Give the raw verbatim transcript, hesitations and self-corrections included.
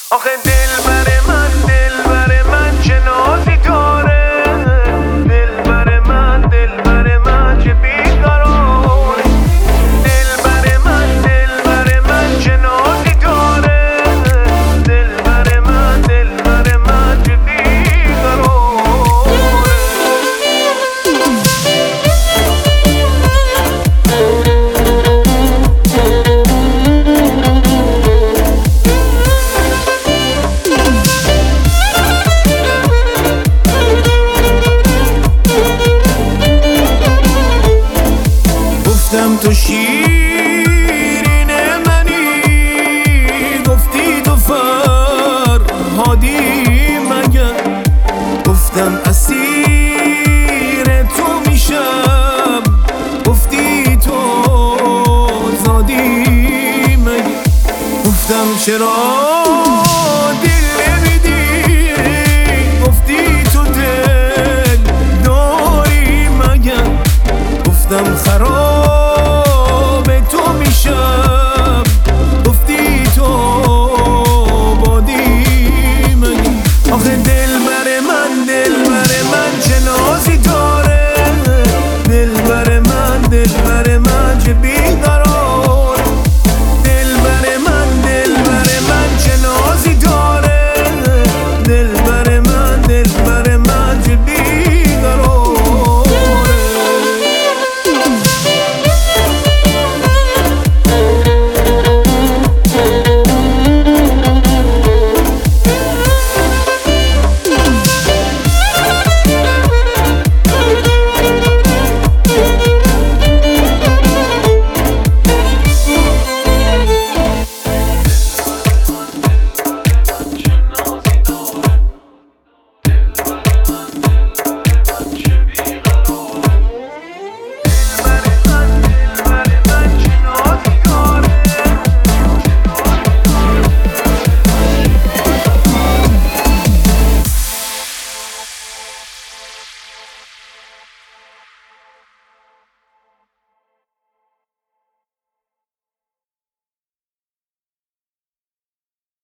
آخه دل بر من دل بر من چه نازی داره، دل بر من دل بر من چه بیقراره، دل بر من دل بر من چه نازی داره، دل بر من دل بر من چه بیقراره. گفتم تو شیرین منی، گفتی تو فرهادی مگر، گفتم اسیر تو میشم، گفتی تو زادی مگر، گفتم چرا